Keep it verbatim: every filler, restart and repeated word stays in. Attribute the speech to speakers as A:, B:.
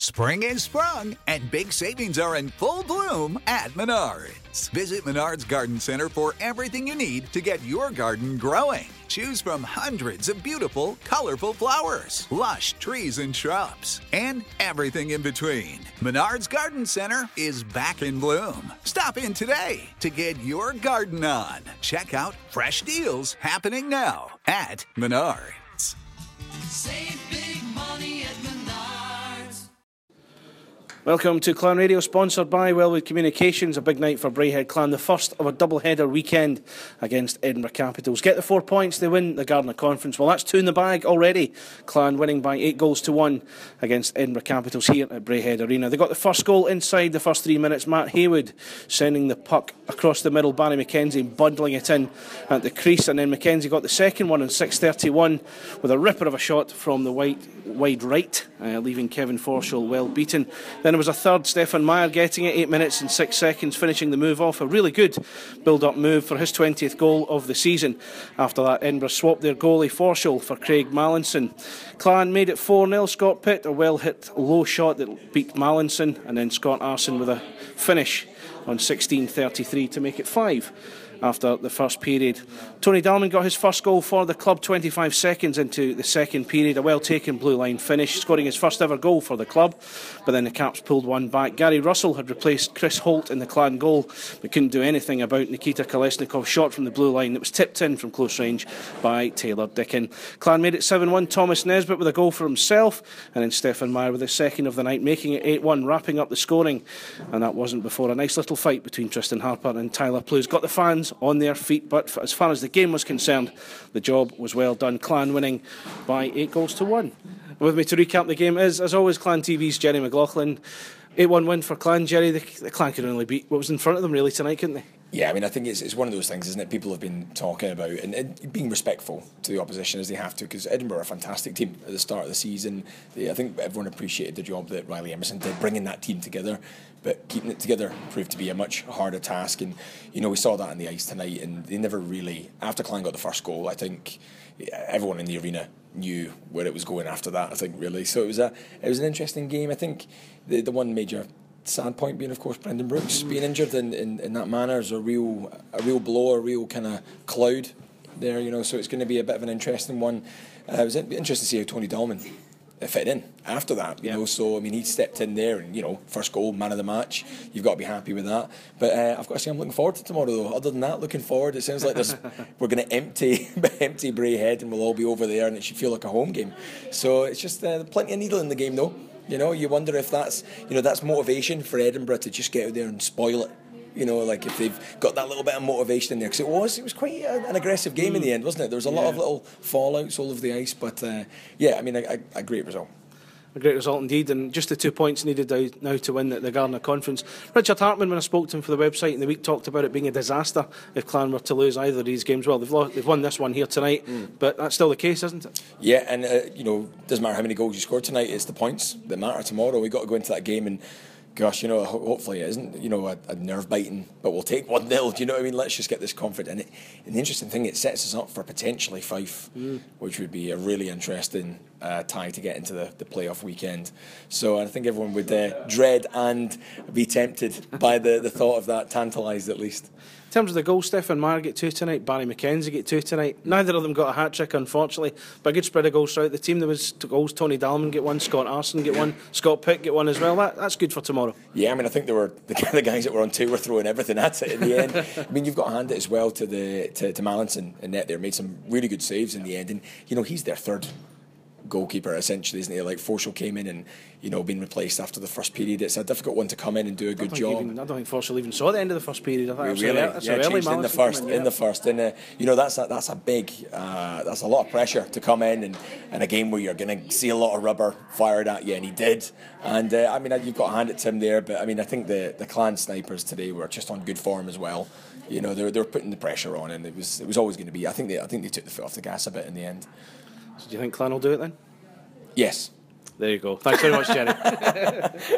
A: Spring is sprung, and big savings are in full bloom at Menards. Visit Menards Garden Center for everything you need to get your garden growing. Choose from hundreds of beautiful, colorful flowers, lush trees and shrubs, and everything in between. Menards Garden Center is back in bloom. Stop in today to get your garden on. Check out fresh deals happening now at Menards.
B: Save big money at Menards.
C: Welcome to Clan Radio, sponsored by Wellwood Communications. A big night for Braehead Clan, the first of a double-header weekend against Edinburgh Capitals. Get the four points, they win the Gardner Conference. Well, that's two in the bag already. Clan winning by eight goals to one against Edinburgh Capitals here at Braehead Arena. They got the first goal inside the first three minutes. Matt Haywood sending the puck across the middle. Barry McKenzie bundling it in at the crease, and then McKenzie got the second one in six thirty-one with a ripper of a shot from the wide, wide right, uh, leaving Kevin Forshall well beaten. Then there was a third, Stefan Meyer getting it, eight minutes and six seconds, finishing the move off. A really good build-up move for his twentieth goal of the season. After that, Edinburgh swapped their goalie Forshall for Craig Mallinson. Clan made it four nil. Scott Pitt, a well-hit low shot that beat Mallinson, and then Scott Arson with a finish on sixteen thirty-three to make it five after the first period. Tony Dalman got his first goal for the club twenty-five seconds into the second period. A well-taken blue line finish, scoring his first ever goal for the club. But then the Caps pulled one back. Gary Russell had replaced Chris Holt in the Clan goal, but couldn't do anything about Nikita Kolesnikov's shot from the blue line that was tipped in from close range by Taylor Dickin. Clan made it seven one. Thomas Nesbitt with a goal for himself, and then Stefan Meyer with the second of the night, making it eight one, wrapping up the scoring. And that wasn't before a nice little fight between Tristan Harper and Tyler Plews got the fans on their feet. But as far as the game was concerned, the job was well done. Clan winning by eight goals to one. With me to recap the game is, as always, Clan T V's Jerry McLaughlin. eight one win for Clan. Jerry, the, the Clan could only beat what was in front of them really tonight, couldn't they?
D: Yeah, I mean, I think it's it's one of those things, isn't it? People have been talking about and, and being respectful to the opposition as they have to, because Edinburgh are a fantastic team at the start of the season. They, I think everyone appreciated the job that Riley Emerson did, bringing that team together. But keeping it together proved to be a much harder task. And, you know, we saw that on the ice tonight, and they never really, after Clan got the first goal, I think everyone in the arena knew where it was going after that, I think, really. So it was a it was an interesting game. I think the, the one major sad point being, of course, Brendan Brooks being injured in, in, in that manner is a real a real blow, a real kind of cloud there, you know. So it's going to be a bit of an interesting one. Uh, it was interesting to see how Tony Dalman fit in after that, you yeah. know. So I mean, he stepped in there, and you know, first goal, man of the match. You've got to be happy with that. But uh, I've got to say, I'm looking forward to tomorrow, though. Other than that, looking forward. It sounds like there's we're going to empty empty Braehead, and we'll all be over there, and it should feel like a home game. So it's just uh, plenty of needle in the game, though. You know, you wonder if that's you know that's motivation for Edinburgh to just get out there and spoil it. You know, like if they've got that little bit of motivation in there, because it was it was quite a, an aggressive game mm. in the end, wasn't it? There was a yeah. lot of little fallouts all over the ice, but uh, yeah, I mean, a, a great result.
C: A great result indeed, and just the two points needed now to win the, the Gardner Conference. Richard Hartman, when I spoke to him for the website in the week, talked about it being a disaster if Clan were to lose either of these games. Well, they've lost, they've won this one here tonight, mm. but that's still the case, isn't it?
D: Yeah, and uh, you know, doesn't matter how many goals you score tonight; it's the points that matter tomorrow. We've got to go into that game and, gosh, you know, hopefully it isn't, you know, a, a nerve-biting, but we'll take one nil, do you know what I mean? Let's just get this confident. And, it, and the interesting thing, it sets us up for potentially Fife, mm. which would be a really interesting uh, tie to get into the, the playoff weekend. So I think everyone would uh, dread and be tempted by the, the thought of that, tantalised at least.
C: In terms of the goals, Stefan Meyer get two tonight, Barry McKenzie get two tonight. Neither of them got a hat-trick, unfortunately, but a good spread of goals throughout the team. There was goals, Tony Dalman get one, Scott Arson get one, Scott Pitt get one as well. That, that's good for tomorrow.
D: Yeah, I mean, I think there were the, the guys that were on two were throwing everything at it in the end. I mean, you've got to hand it as well to the to, to Mallinson in net there, made some really good saves in the end, and you know, he's their third goalkeeper essentially, isn't he? Like Forshall came in and, you know, been replaced after the first period. It's a difficult one to come in and do a good job.
C: Even, I don't think Forshall even saw the end of the first period. I think
D: really?
C: That's
D: yeah,
C: early
D: in the first, in, yeah. in the first, and uh, you know, that's a, that's a big, uh, that's a lot of pressure to come in and, and a game where you're going to see a lot of rubber fired at you, and he did. And uh, I mean, you've got to hand it to him there. But I mean, I think the the Clan snipers today were just on good form as well. You know, they were, they were putting the pressure on, and it was it was always going to be. I think they I think they took the foot off the gas a bit in the end.
C: So do you think Clan will do it then?
D: Yes.
C: There you go. Thanks very much, Jerry.